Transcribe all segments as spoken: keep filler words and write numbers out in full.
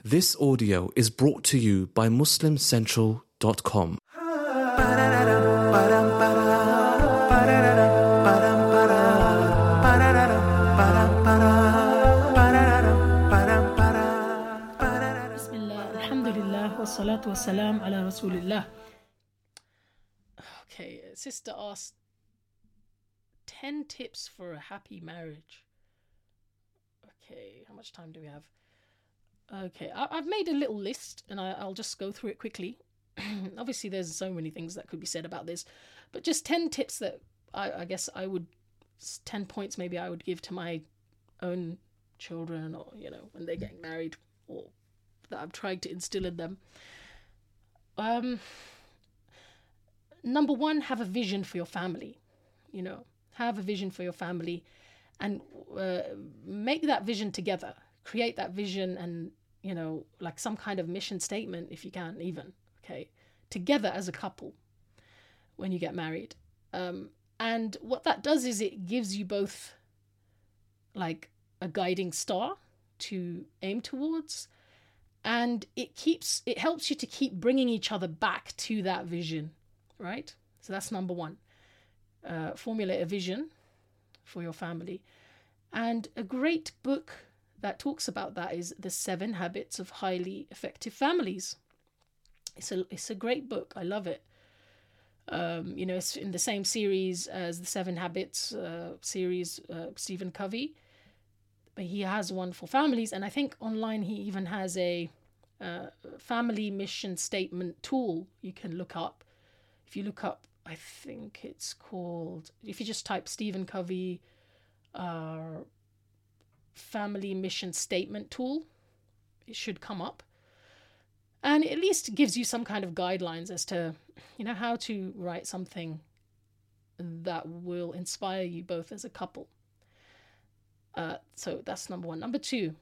This audio is brought to you by muslim central dot com. Bismillah, alhamdulillah, wa salatu wa salam ala rasulillah. Okay, a sister asked ten tips for a happy marriage. Okay, how much time do we have? Okay, I, I've made a little list and I, I'll just go through it quickly. Obviously, there's so many things that could be said about this, but just ten tips that I, I guess I would, ten points maybe I would give to my own children, or, you know, when they're getting married, or that I've tried to instill in them. Um, number one, have a vision for your family. You know, have a vision for your family and uh, make that vision together. Create that vision and, you know, like some kind of mission statement, if you can, even, okay, together as a couple when you get married. Um, and what that does is it gives you both like a guiding star to aim towards, and it keeps, it helps you to keep bringing each other back to that vision, right? So that's number one. Uh, formulate a vision for your family. And a great book that talks about that is The Seven Habits of Highly Effective Families. It's a it's a great book. I love it. Um, you know, it's in the same series as the Seven Habits uh, series, uh, Stephen Covey. But he has one for families, and I think online he even has a uh, family mission statement tool you can look up. If you look up, I think it's called, if you just type Stephen Covey uh, family mission statement tool, it should come up, and it at least gives you some kind of guidelines as to, you know, how to write something that will inspire you both as a couple. Uh, so that's number one. Number two,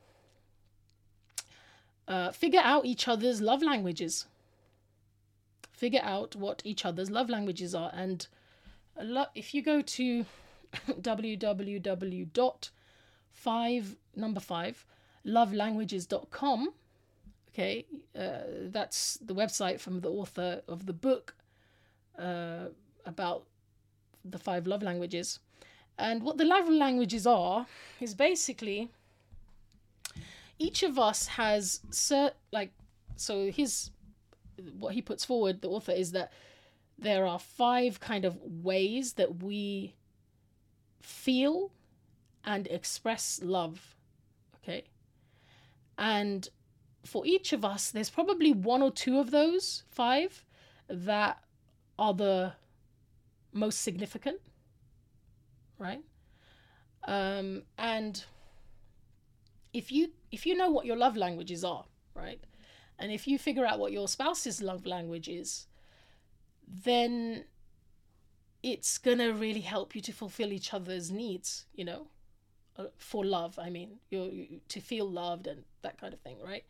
uh, figure out each other's love languages. Figure out what each other's love languages are, and a lot, if you go to w w w dot five number five love languages dot com, okay, uh, that's the website from the author of the book uh, about the five love languages. And what the love languages are is basically each of us has cert like so his what he puts forward, the author, is that there are five kind of ways that we feel and express love, okay? And for each of us, there's probably one or two of those five that are the most significant, right? Um, and if you if you know what your love languages are, right, and if you figure out what your spouse's love language is, then it's gonna really help you to fulfill each other's needs, you know, for love. I mean, you're, you to feel loved and that kind of thing, right?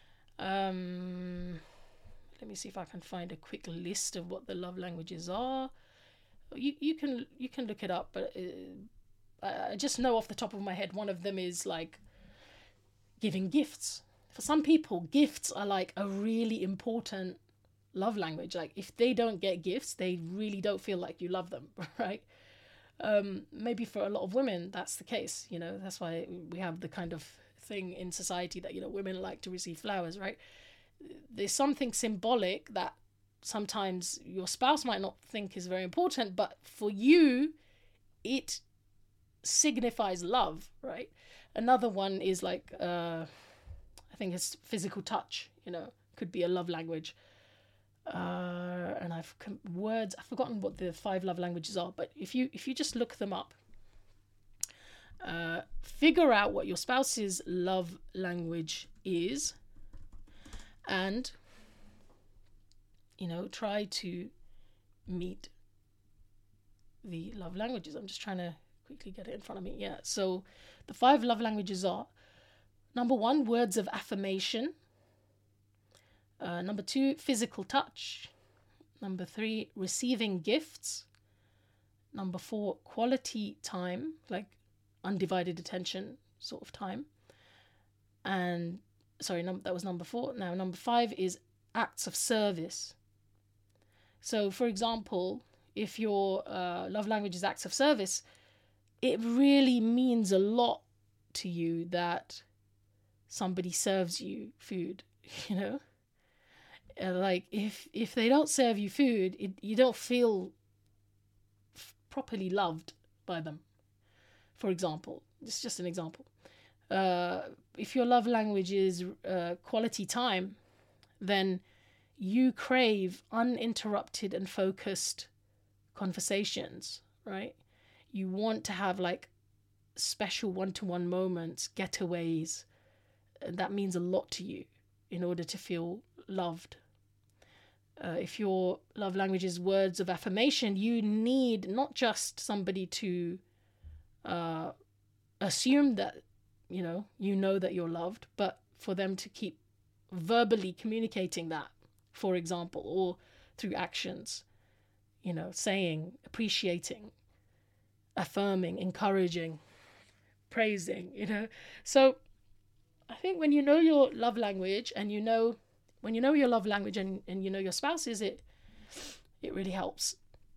Um, let me see if I can find a quick list of what the love languages are. You you can you can look it up, but uh, I just know off the top of my head one of them is like giving gifts. For some people, gifts are like a really important love language. Like if they don't get gifts, they really don't feel like you love them, right? Um, maybe for a lot of women, that's the case. You know, that's why we have the kind of thing in society that, you know, women like to receive flowers, right? There's something symbolic that sometimes your spouse might not think is very important, but for you, it signifies love, right? Another one is like, uh, I think it's physical touch, you know, could be a love language. Uh, and I've com- words, I've forgotten what the five love languages are, but if you if you just look them up, uh, figure out what your spouse's love language is, and, you know, try to meet the love languages. I'm just trying to quickly get it in front of me. Yeah, so the five love languages are: number one, words of affirmation. Uh, number two, physical touch. Number three, receiving gifts. Number four, quality time, like undivided attention sort of time. And sorry, num- that was number four. Now, number five is acts of service. So, for example, if your uh, love language is acts of service, it really means a lot to you that somebody serves you food, you know? Uh, like, if if they don't serve you food, it, you don't feel f- properly loved by them, for example. It's just an example. Uh, if your love language is uh, quality time, then you crave uninterrupted and focused conversations, right? You want to have like special one-to-one moments, getaways. That means a lot to you in order to feel loved. Uh, if your love language is words of affirmation, you need not just somebody to uh, assume that, you know, you know that you're loved, but for them to keep verbally communicating that, for example, or through actions, you know, saying, appreciating, affirming, encouraging, praising, you know. So I think when you know your love language and you know, when you know your love language and, and you know your spouse's, it, it really helps.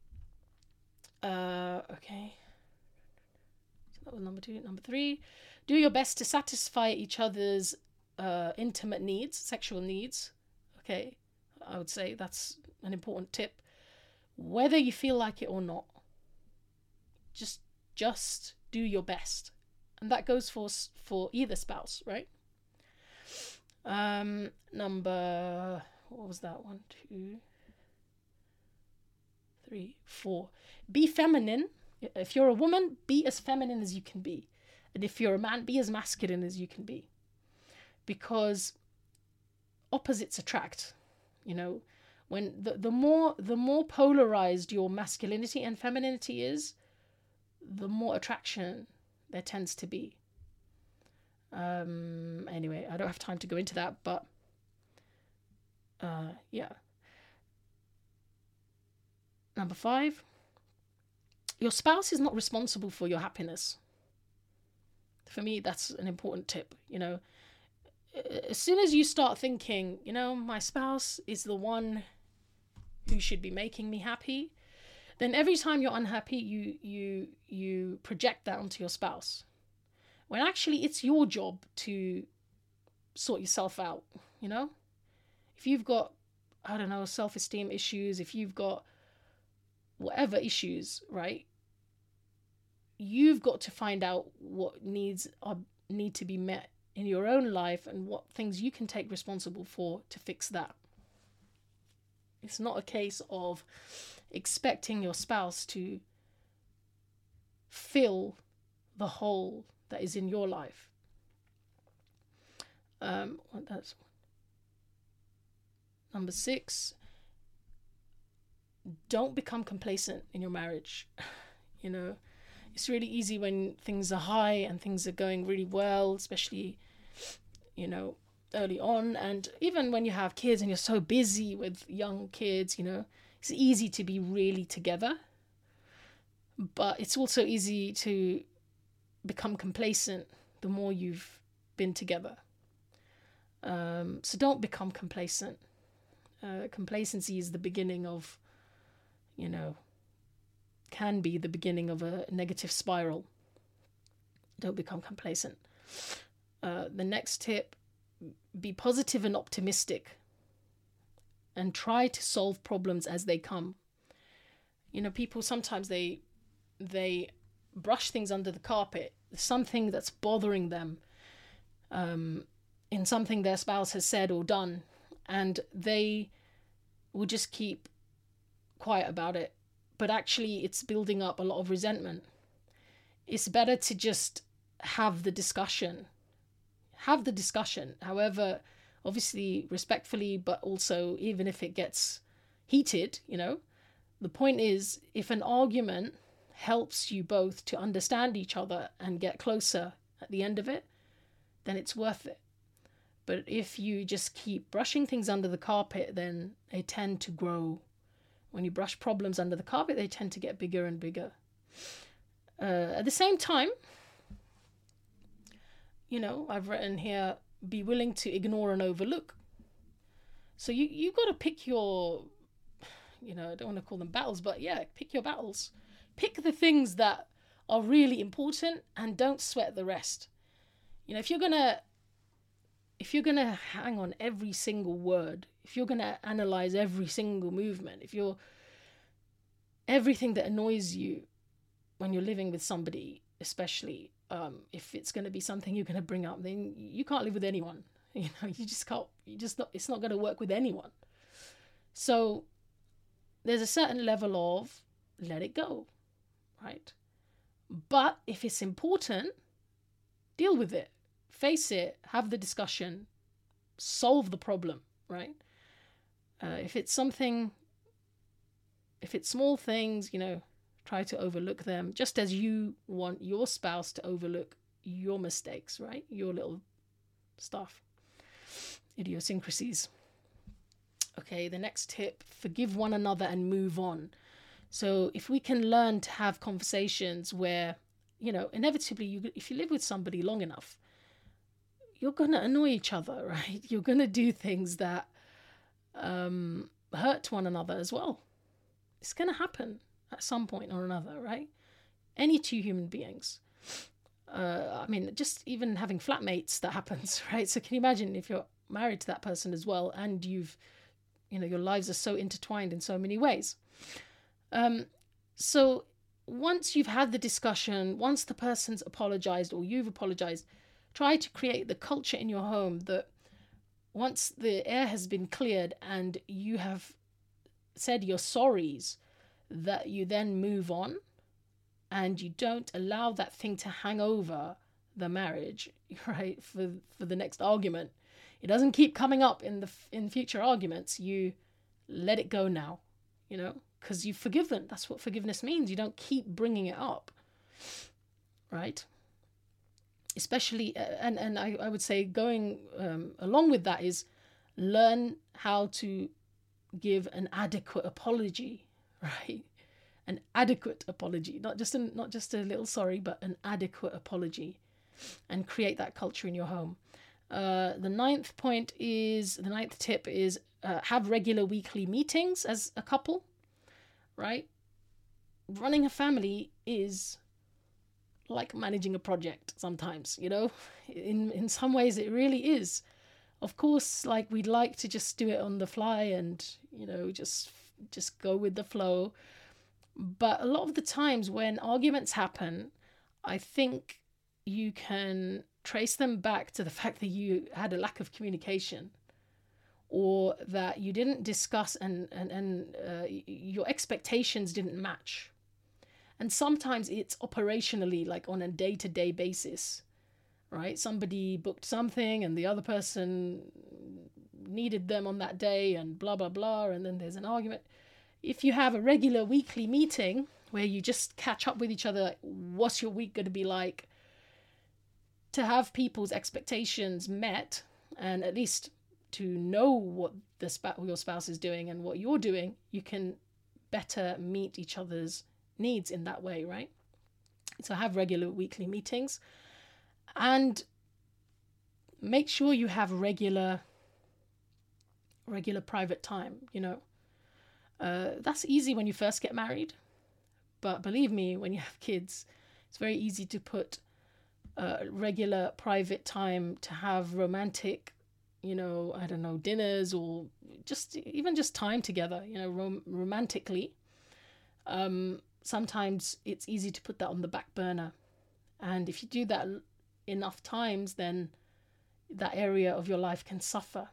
Uh, okay. So that was number two. Number three, do your best to satisfy each other's uh, intimate needs, sexual needs. Okay. I would say that's an important tip. Whether you feel like it or not, just just do your best. And that goes for for either spouse, right? Um, number, what was that? One, two, three, four. Be feminine. If you're a woman, be as feminine as you can be. And if you're a man, be as masculine as you can be. Because opposites attract, you know. When the, the more the more polarized your masculinity and femininity is, the more attraction there tends to be. Um, anyway, I don't have time to go into that, but uh, yeah. Number five, your spouse is not responsible for your happiness. For me, that's an important tip. You know, as soon as you start thinking, you know, my spouse is the one who should be making me happy, then every time you're unhappy, you you you project that onto your spouse. When actually it's your job to sort yourself out, you know? If you've got, I don't know, self-esteem issues, if you've got whatever issues, right? You've got to find out what needs are need to be met in your own life and what things you can take responsible for to fix that. It's not a case of expecting your spouse to fill the hole that is in your life. Um, that's number six. Don't become complacent in your marriage. You know, it's really easy when things are high and things are going really well, especially, you know, early on. And even when you have kids and you're so busy with young kids, you know, it's easy to be really together. But it's also easy to become complacent the more you've been together. Um, so don't become complacent. Uh, complacency is the beginning of, you know, can be the beginning of a negative spiral. Don't become complacent. Uh, the next tip, be positive and optimistic and try to solve problems as they come. You know, people sometimes they they brush things under the carpet, something that's bothering them um, in something their spouse has said or done, and they will just keep quiet about it. But actually, it's building up a lot of resentment. It's better to just have the discussion. Have the discussion, however, obviously respectfully, but also even if it gets heated, you know. The point is, if an argument helps you both to understand each other and get closer at the end of it, then it's worth it. But if you just keep brushing things under the carpet, then they tend to grow. When you brush problems under the carpet, they tend to get bigger and bigger. Uh, at the same time, you know, I've written here, be willing to ignore and overlook. So you, you've got to pick your, you know, I don't want to call them battles, but yeah, pick your battles. Pick the things that are really important and don't sweat the rest. You know, if you're going to, if you're going to hang on every single word, if you're going to analyze every single movement, if you're, everything that annoys you when you're living with somebody, especially um, if it's going to be something you're going to bring up, then you can't live with anyone. You know, you just can't, you just not, it's not going to work with anyone. So there's a certain level of let it go, right? But if it's important, deal with it, face it, have the discussion, solve the problem, right? Uh, if it's something, if it's small things, you know, try to overlook them, just as you want your spouse to overlook your mistakes, right? Your little stuff, idiosyncrasies. Okay, the next tip, forgive one another and move on. So if we can learn to have conversations where, you know, inevitably, you, if you live with somebody long enough, you're going to annoy each other, right? You're going to do things that um, hurt one another as well. It's going to happen at some point or another, right? Any two human beings. Uh, I mean, just even having flatmates, that happens, right? So can you imagine if you're married to that person as well and you've, you know, your lives are so intertwined in so many ways. Um, so once you've had the discussion, once the person's apologized or you've apologized, try to create the culture in your home that once the air has been cleared and you have said your sorries, that you then move on and you don't allow that thing to hang over the marriage, right, for, for the next argument. It doesn't keep coming up in the in future arguments. You let it go now, you know, because you've forgiven. That's what forgiveness means. You don't keep bringing it up, right? Especially, uh, and, and I, I would say going um, along with that is learn how to give an adequate apology, right? An adequate apology, not just a, not just a little sorry, but an adequate apology, and create that culture in your home. Uh, the ninth point is, the ninth tip is uh, have regular weekly meetings as a couple, right? Running a family is like managing a project sometimes, you know, in, in some ways it really is. Of course, like we'd like to just do it on the fly and, you know, just, just go with the flow. But a lot of the times when arguments happen, I think you can trace them back to the fact that you had a lack of communication, or that you didn't discuss and, and, and uh, your expectations didn't match. And sometimes it's operationally, like on a day-to-day basis, right? Somebody booked something and the other person needed them on that day and blah, blah, blah. And then there's an argument. If you have a regular weekly meeting where you just catch up with each other, like, what's your week going to be like? To have people's expectations met, and at least to know what the sp- your spouse is doing and what you're doing, you can better meet each other's needs in that way, right? So have regular weekly meetings and make sure you have regular regular private time, you know. Uh, that's easy when you first get married, but believe me, when you have kids, it's very easy to put uh, regular private time to have romantic, you know, I don't know, dinners or just even just time together, you know, rom- romantically. Um, sometimes it's easy to put that on the back burner. And if you do that enough times, then that area of your life can suffer.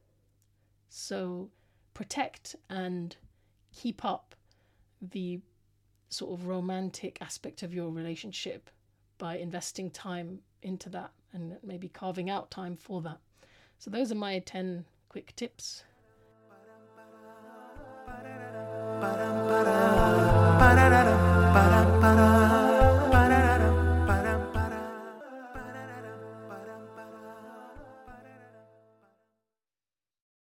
So protect and keep up the sort of romantic aspect of your relationship by investing time into that and maybe carving out time for that. So those are my ten quick tips.